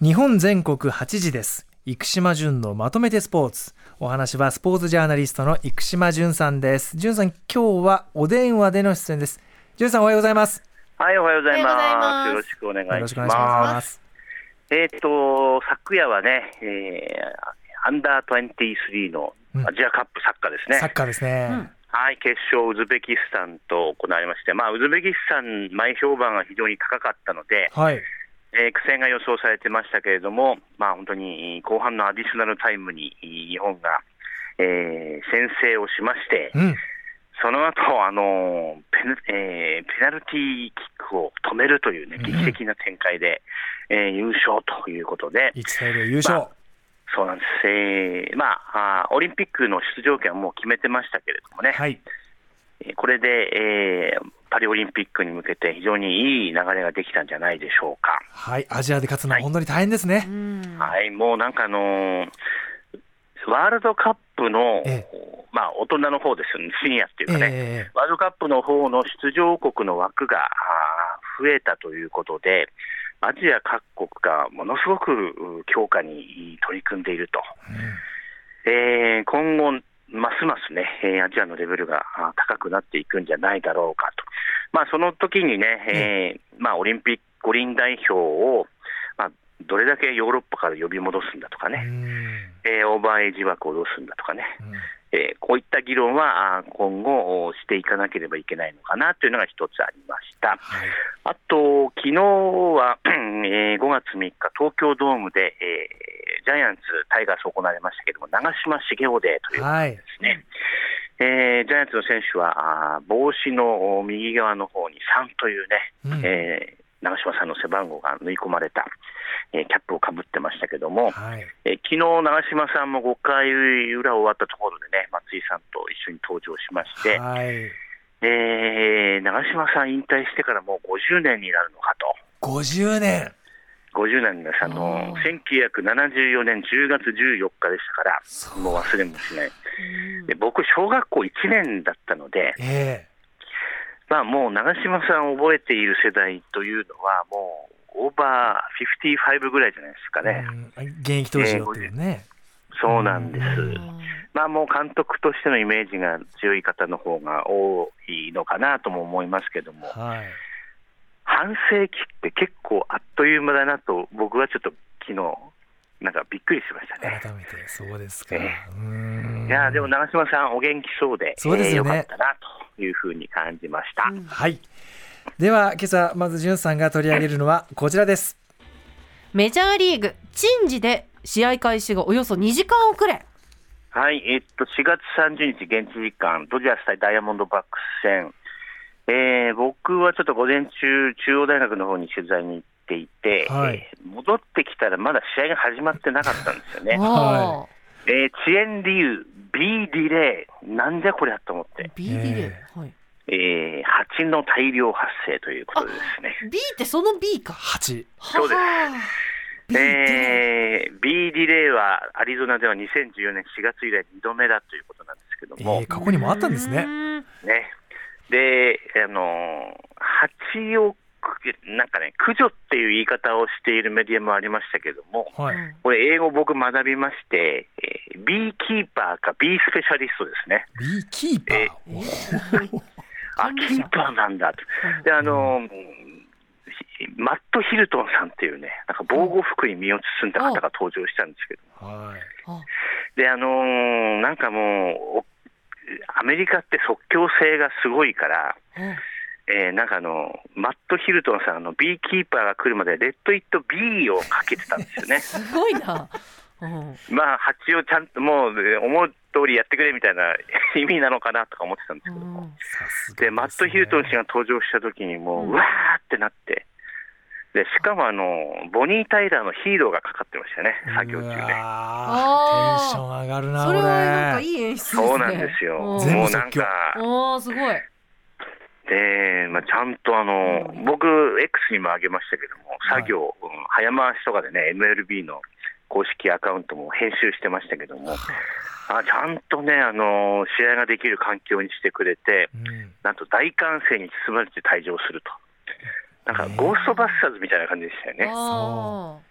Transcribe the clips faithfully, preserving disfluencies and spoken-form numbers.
日本全国はちじです。生島淳のまとめてスポーツ。お話はスポーツジャーナリストの生島淳さんです。淳さん、今日はお電話での出演です。淳さん、おはようございます。 はい、おはようございます。よろおはようございます。 しくお願いします。 よろしくお願いします。 えっ、と昨夜はね、えー、アンダーにじゅうさんのアジアカップサッカーですね。 サッカーですね。 うんはい、決勝ウズベキスタンと行われまして、まあ、ウズベキスタン前評判が非常に高かったので、 はい、 えー、苦戦が予想されてましたけれども、まあ、本当に後半のアディショナルタイムに日本が、えー、先制をしまして、うん、その後、あのペナ、えー、ペナルティーキックを止めるという、ね、劇的な展開で、うんえー、優勝ということでいちたいゼロ優勝、まあそうなんです、えーまあ、あオリンピックの出場権はもう決めてましたけれどもね、はい、これで、えー、パリオリンピックに向けて非常にいい流れができたんじゃないでしょうか。 はい、アジアで勝つのは本当に大変ですね。 はい、はい、もうなんかあのー、ワールドカップの、ええまあ、大人の方ですよね、シニアっていうかね、ええ、ワールドカップの方の出場国の枠が増えたということで、アジア各国がものすごく強化に取り組んでいると、うんえー、今後ますますねアジアのレベルが高くなっていくんじゃないだろうかと、まあ、その時にね、うんえーまあ、オリンピック五輪代表を、まあ、どれだけヨーロッパから呼び戻すんだとかね、うんえー、オーバーエイジ枠をどうするんだとかね、うんえー、こういった議論は今後していかなければいけないのかなというのが一つありました、はい、あと昨日は、えー、ごがつみっか東京ドームで、えー、ジャイアンツタイガース行われましたけれども長嶋茂雄デーということですね、はいえー、ジャイアンツの選手は帽子の右側の方にさんというね、うんえー長嶋さんの背番号が縫い込まれた、えー、キャップをかぶってましたけども、はいえー、昨日長嶋さんもごかい裏終わったところでね松井さんと一緒に登場しまして、はいえー、長嶋さん引退してからもうごじゅうねんになるのかと。 ごじゅうねんごじゅうねんです。あのせんきゅうひゃくななじゅうよねんじゅうがつじゅうよっかでしたからもう忘れもしないで僕小学校いちねんだったので、えーまあ、もう長嶋さんを覚えている世代というのはもうオーバーごじゅうごぐらいじゃないですかね。 現役当時のっていうね、 えー、そうなんです。まあもう監督としてのイメージが強い方の方が多いのかなとも思いますけども、はい、半世紀って結構あっという間だなと僕はちょっと昨日なんかびっくりしましたね。 改めてそうですか、えー、うーんいやでも長嶋さんお元気そうでそうですよね、 えー、よかったなというふうに感じました、うん、 はい。では今朝まず淳さんが取り上げるのはこちらです。 メジャーリーグ珍事で試合開始がおよそにじかん遅れ。 はい、えっとしがつさんじゅうにち現地時間ドジャース対ダイヤモンドバックス戦、えー、僕はちょっと午前中中央大学の方に取材に行っていて、はいえー、戻ってきたらまだ試合が始まってなかったんですよね、はいえー、遅延理由 B ディレイなんじゃこりゃと思って B ディレイ、はいえー、蜂の大量発生ということでですね。 B ってその B か。 蜂そうです。B ディレイ、えー、B ディレイはアリゾナではにせんじゅうよねんしがつ以来にどめだということなんですけども、 えー、過去にもあったんですね。 ねであの蜂をなんかね駆除っていう言い方をしているメディアもありましたけども、はい、これ英語僕学びまして、えー、ビーキーパーかビースペシャリストですね。 ビーキーパー、 えー、あキーパーなんだと。であの、うん、マット・ヒルトンさんっていうねなんか防護服に身を包んだ方が登場したんですけども、はい、であのー、なんかもうアメリカって即興性がすごいから、うんえー、なんかあのマット・ヒルトンさんのビーキーパーが来るまでレッド・イット・ビーをかけてたんですよね。 すごいな、うん、 まあ蜂をちゃんともう思う通りやってくれみたいな意味なのかなとか思ってたんですけども、うん、で、ね、マット・ヒルトン氏が登場した時にもう、うん、うわーってなってでしかもあのボニー・タイラーのヒーローがかかってましたね作業中ね。 あテンション上がるな。 それはなんかいい演出ですね。 そうなんですよ。もうなんかおすごいで、まあ、ちゃんとあの、うん、僕 X にも上げましたけども作業、はい、早回しとかでね エムエルビー の公式アカウントも編集してましたけども、あちゃんとねあの試合ができる環境にしてくれて、うん、なんと大歓声に包まれて退場するとなんかゴーストバスターズみたいな感じでしたよね。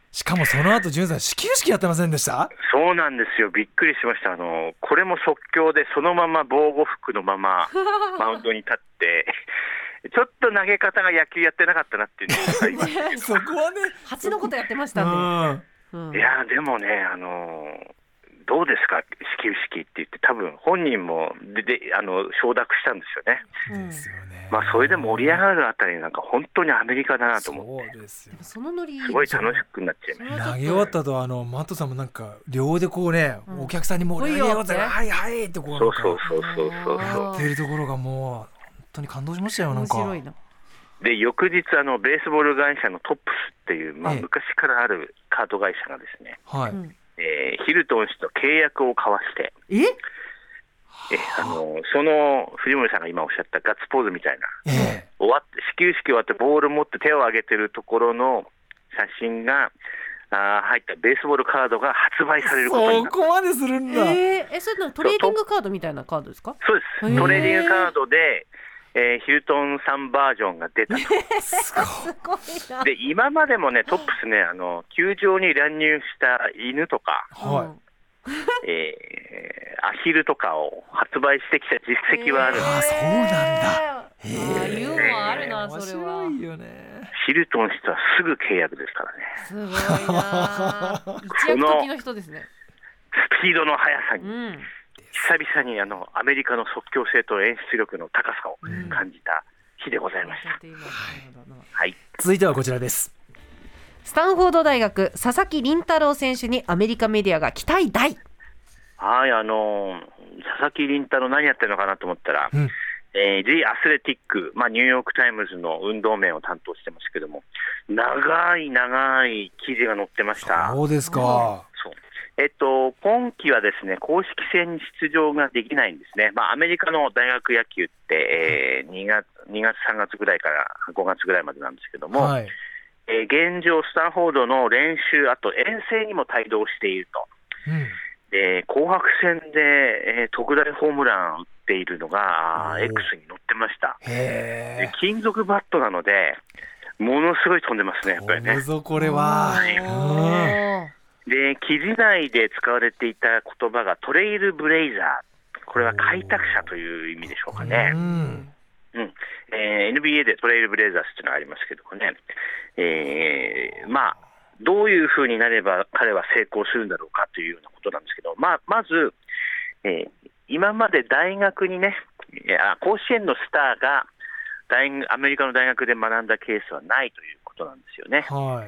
しかもその後、じゅんさん始球式やってませんでした？ そうなんですよ、びっくりしました。あのこれも即興でそのまま防護服のままマウンドに立ってちょっと投げ方が野球やってなかったなっていうのがありましたけどそこはね、 蜂のことやってましたね。 うん、いやでもね、あのどうですか始球式って言って、多分本人もでであの承諾したんですよね。 ですよね。 まあ、それで盛り上がるあたりなんか本当にアメリカだなと思って、 そうですよ。 そのノリすごい楽しくなっちゃいました。 投げ終わった後、あのマットさんもなんか両でこうね、うん、お客さんに盛り上げようってはいはいってこうそうそうそうそうそうやってるところがもう本当に感動しましたよ。なんか面白いな。 で翌日あのベースボール会社のトップスっていう、まあ、昔からあるカード会社がですね、 はい、 えー、ヒルトン氏と契約を交わしてええあのその藤森さんが今おっしゃったガッツポーズみたいな、えー、終わって始球式終わってボール持って手を上げてるところの写真があ入ったベースボールカードが発売されることになった。 そこまでするんだ。 えー、えそれのトレーディングカードみたいなカードですか？ そうです、トレーディングカードで、えー、ヒルトンさんバージョンが出たと。 すごいな。 で今までもねトップスね、あの球場に乱入した犬とか、 はい、 えー、アヒルとかを発売してきた実績はあるんです。 あ、そうなんだ。 へー、ユーモアあるな、それは。 面白いよね。 ヒルトン氏とはすぐ契約ですからね。 すごいな。一躍時の人ですね。 スピードの速さに、 うん、 久々にあのアメリカの即興性と演出力の高さを感じた日でございました。うん、はい、 続いてはこちらです。 スタンフォード大学佐々木麟太郎選手にアメリカメディアが期待大。 はい、あの佐々木麟太郎何やってるのかなと思ったら、うん、えー、ジ・アスレティック、まあ、ニューヨークタイムズの運動面を担当してますけども、長い長い記事が載ってました。 そうですか。 そう、えっと、今季はですね公式戦に出場ができないんですね。まあ、アメリカの大学野球って、えー、にがつ、にがつさんがつぐらいからごがつぐらいまでなんですけども、はい、えー、現状スタンフォードの練習、あと遠征にも帯同していると、うん、えー、紅白戦で、えー、特大ホームラン打っているのが X に載ってました。 へー、金属バットなのでものすごい飛んでますね、やっぱりね。 ぞこれは、 はい、で記事内で使われていた言葉がトレイルブレイザー、これは開拓者という意味でしょうかね。うんうん、えー、エヌビーエー でトレイルブレイザーズというのがありますけどもね、えー、まあどういうふうになれば彼は成功するんだろうかというようなことなんですけど、まあ、まず、えー、今まで大学にね、いや甲子園のスターが大アメリカの大学で学んだケースはないということなんですよね。 はい、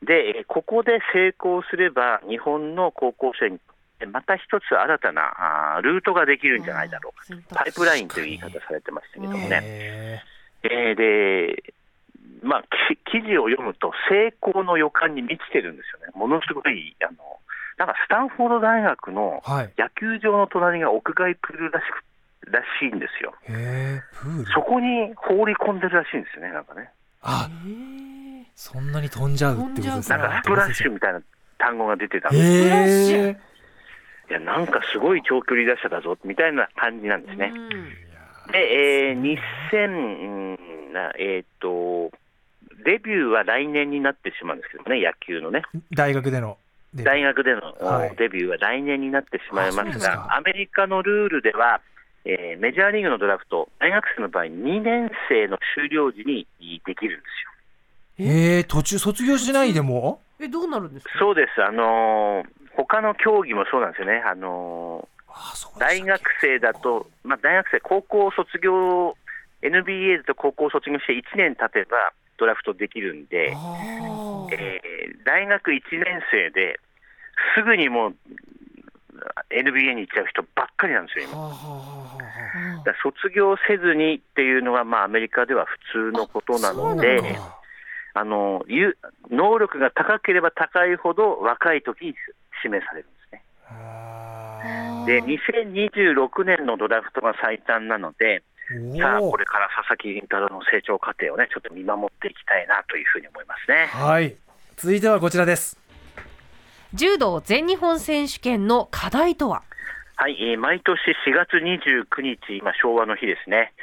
でここで成功すれば日本の高校生にまた一つ新たなあルートができるんじゃないだろうか、パイプラインという言い方されてましたけどもね。えー、でまあ、記事を読むと成功の予感に満ちてるんですよね。ものすごいあのなんかスタンフォード大学の野球場の隣が屋外プールらしくらしいんですよ。 へー、プール、 そこに放り込んでるらしいんですよね。なんかね、 あ、そんなに飛んじゃうってことですね。 なんかスプラッシュみたいな単語が出てたんです。 へー、 いやなんかすごい長距離打者だぞみたいな感じなんですね。で、えー、にせん、えー、っとデビューは来年になってしまうんですけどね、野球のね、 大学でのデビュー、 大学での、はい、デビューは来年になってしまいますが、アメリカのルールでは、えー、メジャーリーグのドラフト、大学生の場合にねん生の終了時にできるんですよ。えー、途中卒業しないでもえどうなるんですか？ そうです、あのー、他の競技もそうなんですよね。あのー、あ大学生だと、まあ、大学生高校卒業 エヌビーエー だと高校卒業していちねん経てばドラフトできるんで、えー、大学いちねん生ですぐにもう エヌビーエー に行っちゃう人ばっかりなんですよ今。だ卒業せずにっていうのは、まあ、アメリカでは普通のことなので、あの能力が高ければ高いほど若い時に指名されるんですね。でにせんにじゅうろくねんのドラフトが最短なので、さあこれから佐々木麟太郎の成長過程をねちょっと見守っていきたいなというふうに思いますね。 はい、続いてはこちらです。 柔道全日本選手権の課題とは？ はい、えー、毎年しがつにじゅうくにち、今昭和の日ですね、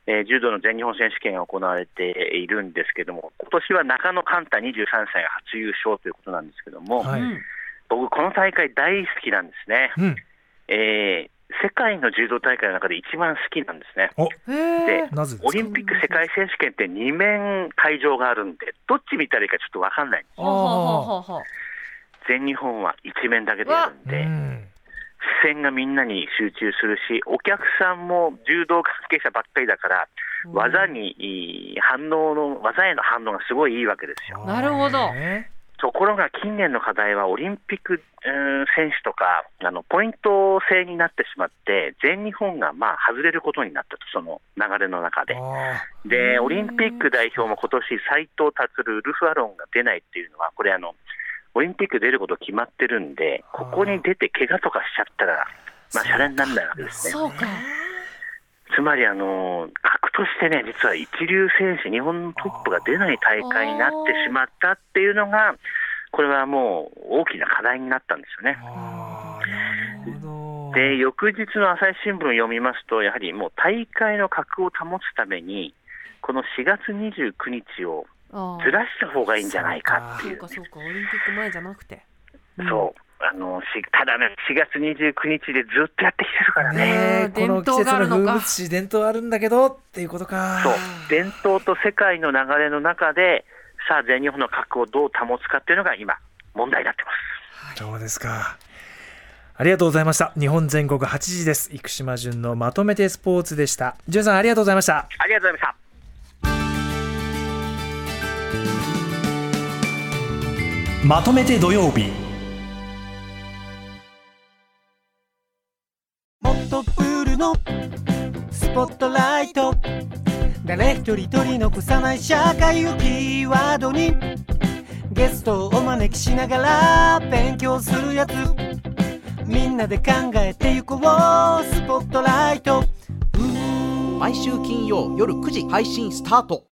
えー、柔道の全日本選手権が行われているんですけども、今年は中野寛太にじゅうさんさいが初優勝ということなんですけども、はい、僕この大会大好きなんですね、うん、えー世界の柔道大会の中で一番好きなんですね。で、オリンピック世界選手権ってに面会場があるんで、どっち見たらいいかちょっと分かんないんですよ。全日本はいち面だけでやるんで、視線がみんなに集中するし、お客さんも柔道関係者ばっかりだから、技に反応の技への反応がすごいいいわけですよ。 なるほど。 ところが近年の課題はオリンピック、うん、選手とかあのポイント制になってしまって、全日本がまあ外れることになったと、その流れの中で。でオリンピック代表も今年斉藤立、ウルフアロンが出ないっていうのは、これあのオリンピック出ること決まってるんで、ここに出て怪我とかしちゃったらまあシャレにならないわけですね。 そうか。 つまりあの格としてね、実は一流選手、日本のトップが出ない大会になってしまったっていうのが、これはもう大きな課題になったんですよね。 あ、なるほど。 で翌日の朝日新聞を読みますと、やはりもう大会の格を保つためにこのしがつにじゅうくにちをずらした方がいいんじゃないかっていう。 そうかそうか、オリンピック前じゃなくて、 うん、そうあのしただね、しがつにじゅうくにちでずっとやってきてるからね。 ね、この季節の風物詩、伝統あるんだけどっていうことか。 そう、伝統と世界の流れの中で、さあ全日本の格をどう保つかっていうのが今問題になってます。 そうですか。ありがとうございました。日本全国はちじです。生島淳のまとめてスポーツでした。淳さん、ありがとうございました。 ありがとうございました。 まとめて土曜日。 もっとプールのスポットライト、誰一人取り残さない社会をキーワードに、ゲストをお招きしながら勉強するやつ、みんなで考えてゆこうスポットライト。 毎週金曜夜くじ配信スタート。